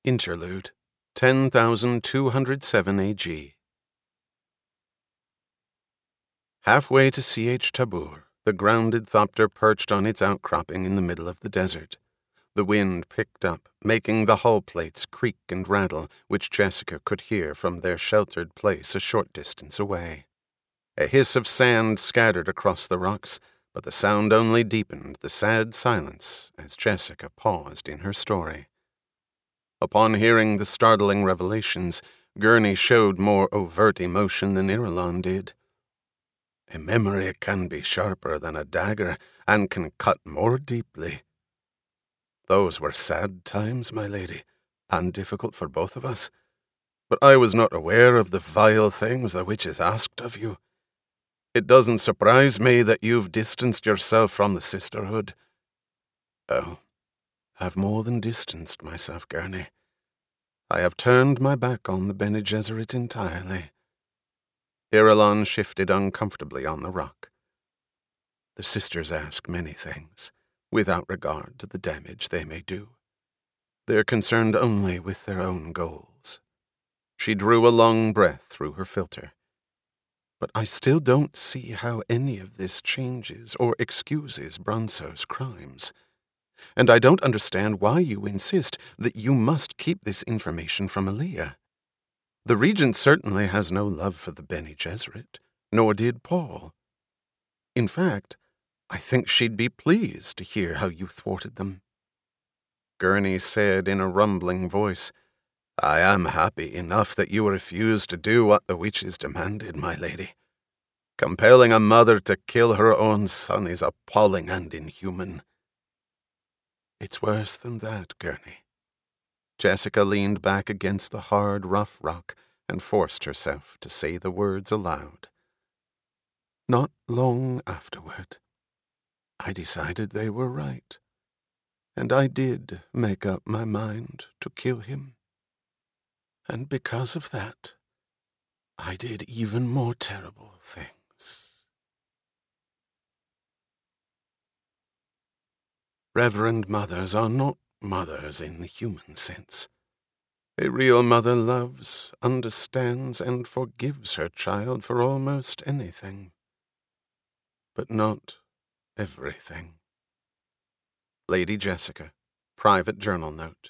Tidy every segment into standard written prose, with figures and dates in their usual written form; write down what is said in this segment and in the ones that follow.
Interlude 10,207 AG. Halfway to Ch Tabur, the grounded Thopter perched on its outcropping in the middle of the desert. The wind picked up, making the hull plates creak and rattle, which Jessica could hear from their sheltered place a short distance away. A hiss of sand scattered across the rocks, but the sound only deepened the sad silence as Jessica paused in her story. Upon hearing the startling revelations, Gurney showed more overt emotion than Irulan did. A memory can be sharper than a dagger, and can cut more deeply. Those were sad times, my lady, and difficult for both of us. But I was not aware of the vile things the witches asked of you. It doesn't surprise me that you've distanced yourself from the sisterhood. Oh, I've more than distanced myself, Gurney. I have turned my back on the Bene Gesserit entirely. Irulan shifted uncomfortably on the rock. The sisters ask many things, without regard to the damage they may do. They're concerned only with their own goals. She drew a long breath through her filter. But I still don't see how any of this changes or excuses Bronso's crimes. And I don't understand why you insist that you must keep this information from Alia. The Regent certainly has no love for the Bene Gesserit, nor did Paul. In fact, I think she'd be pleased to hear how you thwarted them. Gurney said in a rumbling voice, I am happy enough that you refused to do what the witches demanded, my lady. Compelling a mother to kill her own son is appalling and inhuman. It's worse than that, Gurney. Jessica leaned back against the hard, rough rock and forced herself to say the words aloud. Not long afterward, I decided they were right, and I did make up my mind to kill him. And because of that, I did even more terrible things. Reverend mothers are not mothers in the human sense. A real mother loves, understands, and forgives her child for almost anything. But not everything. Lady Jessica, private journal note.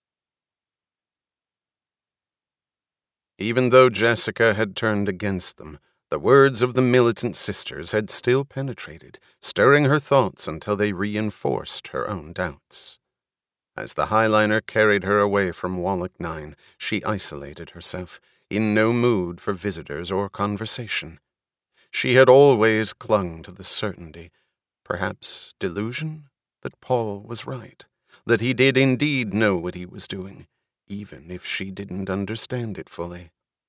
Even though Jessica had turned against them, the words of the militant sisters had still penetrated, stirring her thoughts until they reinforced her own doubts. As the Highliner carried her away from Wallach 9, she isolated herself, in no mood for visitors or conversation. She had always clung to the certainty, perhaps delusion, that Paul was right, that he did indeed know what he was doing, even if she didn't understand it fully.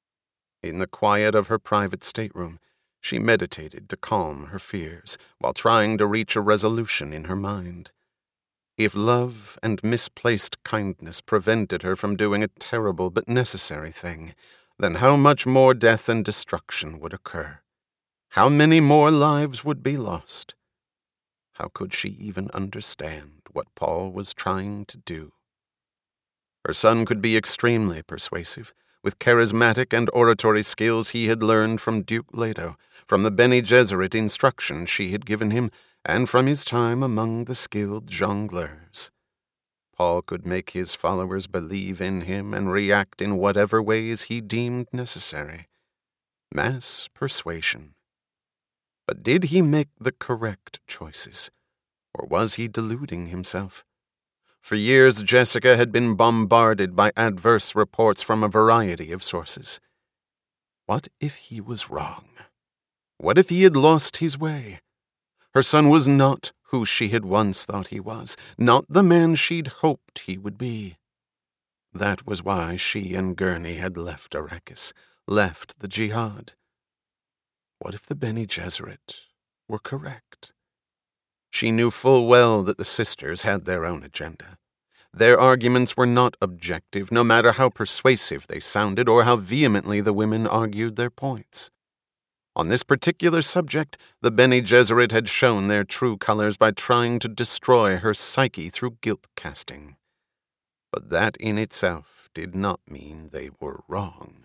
In the quiet of her private stateroom, she meditated to calm her fears, while trying to reach a resolution in her mind. If love and misplaced kindness prevented her from doing a terrible but necessary thing, then how much more death and destruction would occur? How many more lives would be lost? How could she even understand what Paul was trying to do? Her son could be extremely persuasive, with charismatic and oratory skills he had learned from Duke Leto, from the Bene Gesserit instruction she had given him, and from his time among the skilled jongleurs. Paul could make his followers believe in him and react in whatever ways he deemed necessary. Mass persuasion. But did he make the correct choices, or was he deluding himself? For years, Jessica had been bombarded by adverse reports from a variety of sources. What if he was wrong? What if he had lost his way? Her son was not who she had once thought he was, not the man she'd hoped he would be. That was why she and Gurney had left Arrakis, left the Jihad. What if the Bene Gesserit were correct? She knew full well that the sisters had their own agenda. Their arguments were not objective, no matter how persuasive they sounded or how vehemently the women argued their points. On this particular subject, the Bene Gesserit had shown their true colors by trying to destroy her psyche through guilt-casting. but that in itself did not mean they were wrong.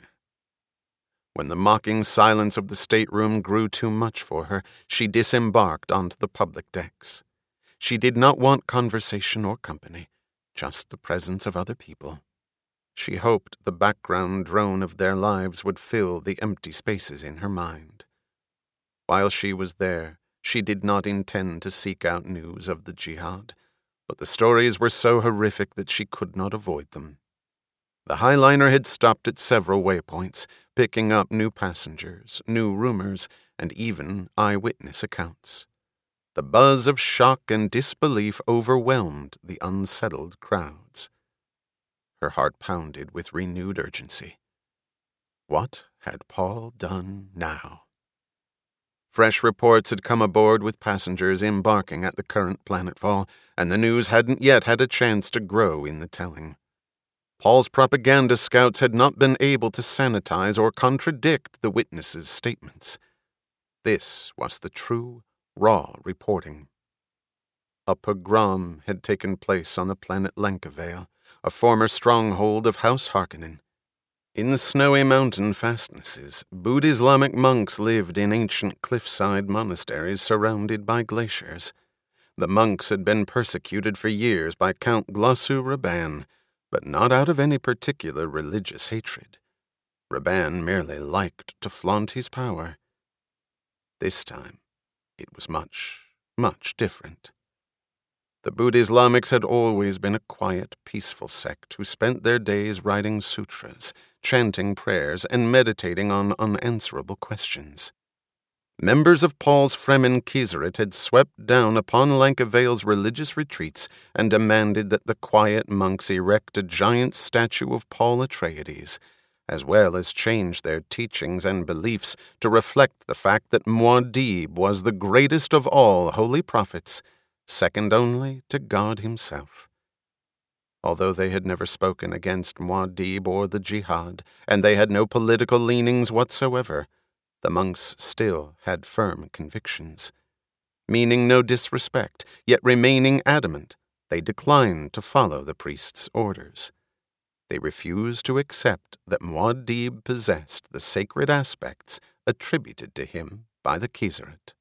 When the mocking silence of the stateroom grew too much for her, she disembarked onto the public decks. She did not want conversation or company, just the presence of other people. She hoped the background drone of their lives would fill the empty spaces in her mind. While she was there, she did not intend to seek out news of the jihad, but the stories were so horrific that she could not avoid them. The Highliner had stopped at several waypoints, picking up new passengers, new rumors, and even eyewitness accounts. The buzz of shock and disbelief overwhelmed the unsettled crowds. Her heart pounded with renewed urgency. What had Paul done now? Fresh reports had come aboard with passengers embarking at the current planetfall, and the news hadn't yet had a chance to grow in the telling. Paul's propaganda scouts had not been able to sanitize or contradict the witnesses' statements. This was the true, raw reporting. A pogrom had taken place on the planet Lankavale, a former stronghold of House Harkonnen. In the snowy mountain fastnesses, Buddha-Islamic monks lived in ancient cliffside monasteries surrounded by glaciers. The monks had been persecuted for years by Count Glossu Raban, but not out of any particular religious hatred. Raban merely liked to flaunt his power. This time, it was much, much different. The Buddha-Islamics had always been a quiet, peaceful sect who spent their days writing sutras, chanting prayers, and meditating on unanswerable questions. Members of Paul's Fremen Kizeret had swept down upon Lankavale's religious retreats and demanded that the quiet monks erect a giant statue of Paul Atreides, as well as change their teachings and beliefs to reflect the fact that Muad'Dib was the greatest of all holy prophets, second only to God himself. Although they had never spoken against Muad'Dib or the jihad, and they had no political leanings whatsoever, the monks still had firm convictions. Meaning no disrespect, yet remaining adamant, they declined to follow the priest's orders. They refused to accept that Muad'Dib possessed the sacred aspects attributed to him by the Kizeret.